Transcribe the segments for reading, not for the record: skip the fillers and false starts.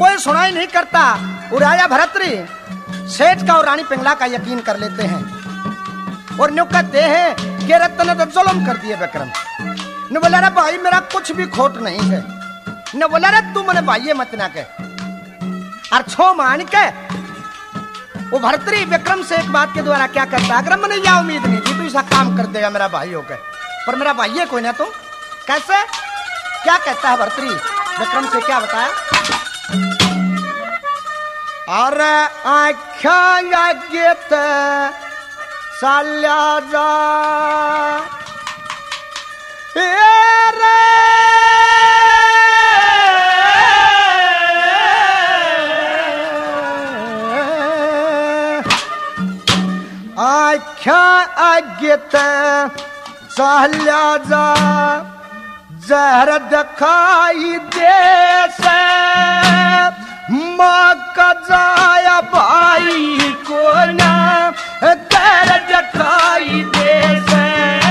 कोई सुनाई नहीं करता। वो राजा भरतरी सेठ का और रानी पिंगला का यकीन कर लेते हैं और न्यू कहते हैं कि रत्न ने तो जुल्म कर दिए विक्रम ने। बोला रे भाई मेरा कुछ भी खोट नहीं है। ने बोला रे तू मने भाई मत ना कह और छो मान के वो भरतरी विक्रम से एक बात के द्वारा क्या करता है, अगर मैंने यह उम्मीद नहीं थी तू ऐसा काम कर देगा मेरा भाई होकर, पर मेरा भाई है कोई ना। तो कैसे क्या कहता है भरतरी विक्रम से, क्या बताया? अरे आख्या गीत साल्या जा आख्या आगेत चाल्या जा जहर दिखाई दे से माँ का जाया भाई को ना जहर दिखाई दे से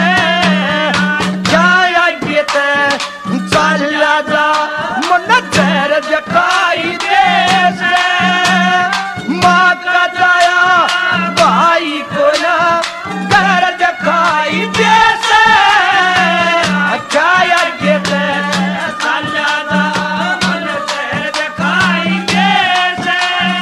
क्या आगेत चाल्या जा मन जहर दिखाई दे से माँ का जाया भाई को ना जहर दिखाई दे से क्या गीत चाल्या जा मन जहर दिखाई दे से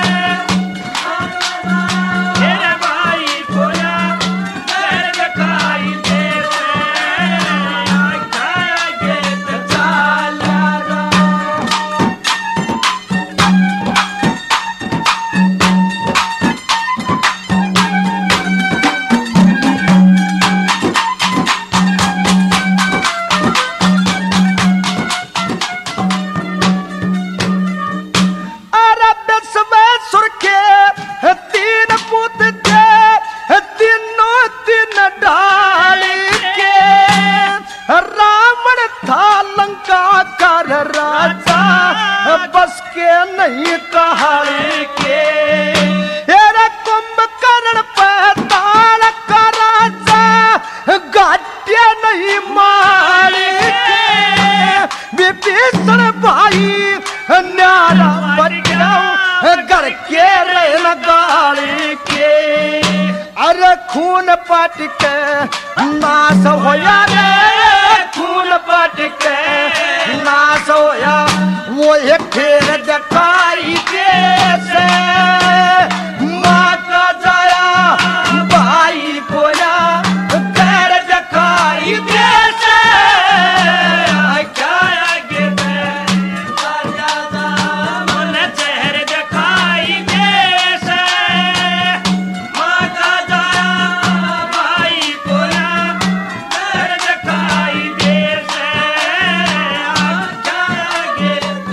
मेरे भाई को ना जहर दिखाई दे से क्या गीत चाल्या जा। बस के नहीं कहानी के कुंभकर्ण पैताल का राजा गाड्य नहीं मारी के विभीषण भाई न्यारा मर गया घर के रहना गाड़ी के। अरे खून पाट के नाश होया रे खून पाट के नाश होया वो एक फिर दिखाई दे से माँ का जाया भाई को ना घर दिखाई दे से क्या गीत चाल्या जा मन जहर दिखाई दे से माँ का जाया भाई को ना घर दिखाई दे से क्या गीत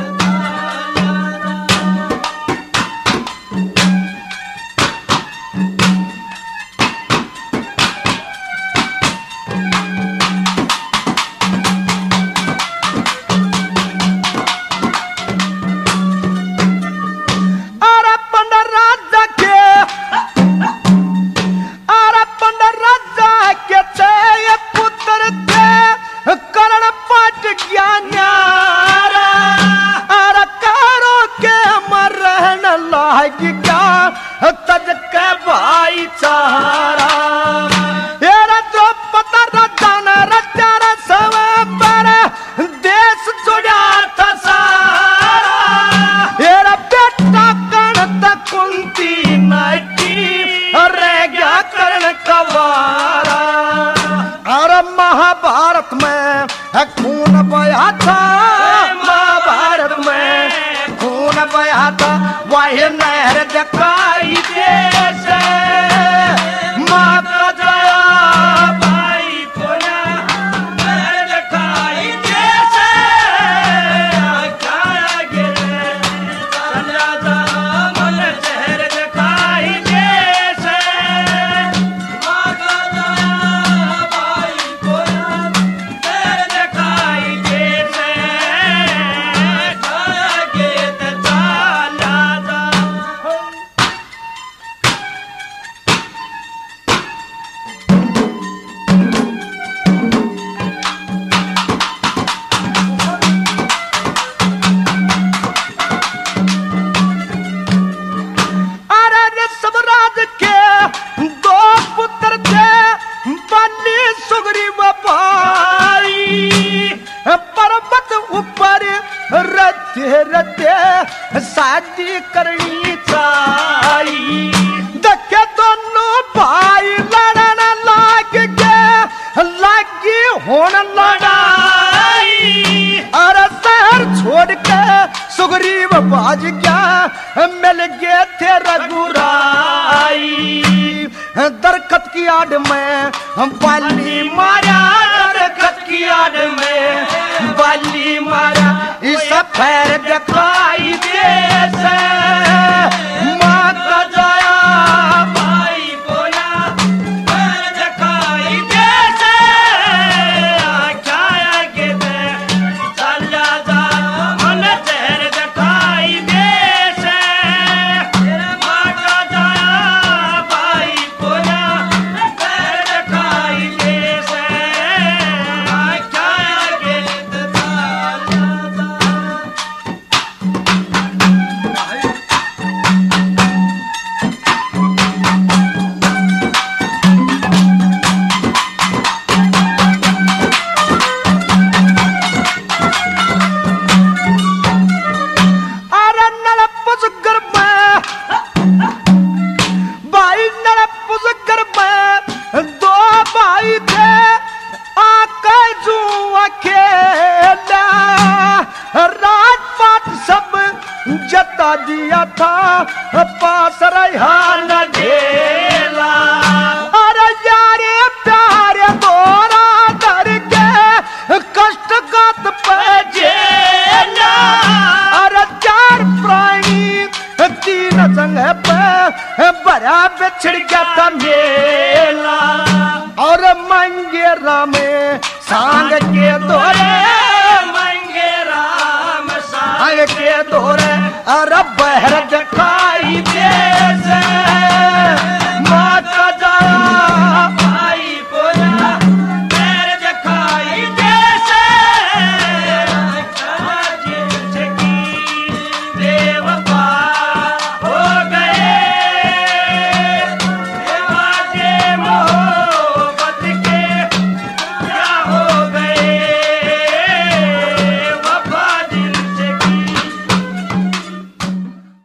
तज के भाई चारा येरा जो पता रजान रचारा सब पर देश जुड़ा था सारा येरा बेटा कण तक कुंती नाटी रह गया कर्ण कवारा। और महाभारत में खून बहा था महाभारत में खून बहा था वही नहर दिखाई दे से माँ का जाया भाई को ना नहर दिखाई दे से क्या गीत चाल्या जा मन जहर दिखाई दे से माँ का जाया भाई को ना नहर दिखाई दे से क्या गीत चाल्या जा। शादी करनी चाहिए। देखे दोनों भाई लड़न लाग गए, लगी होने लड़ाई। अरे शहर छोड़ के सुग्रीव भाज गया, मिल गए थे रघुराई। दरखत की आड़ में बाली मारा, दरखत की आड़ में बाली मारा। इस पैर दिखाई दे से माता जाया भाई बोला, पैर दिखाई दे से क्या आगे दे चला जा मन तेर दिखाई दे से माता जाया भाई बोला, पैर दिखाई दे से क्या आगे दे चला जा। अरे नड़पुजगर में भाई, नड़पुजगर में दो भाई थे, आके जुआ खेला। राजपाट सब जता दिया था, पास रहा न ढेला। अरे यारे प्यारे दोरा करके कष्ट गात पे जेला। अरे चार प्राणी तीन संग पे बड़ा बिछड़ गया था मेला। और मंगेरा में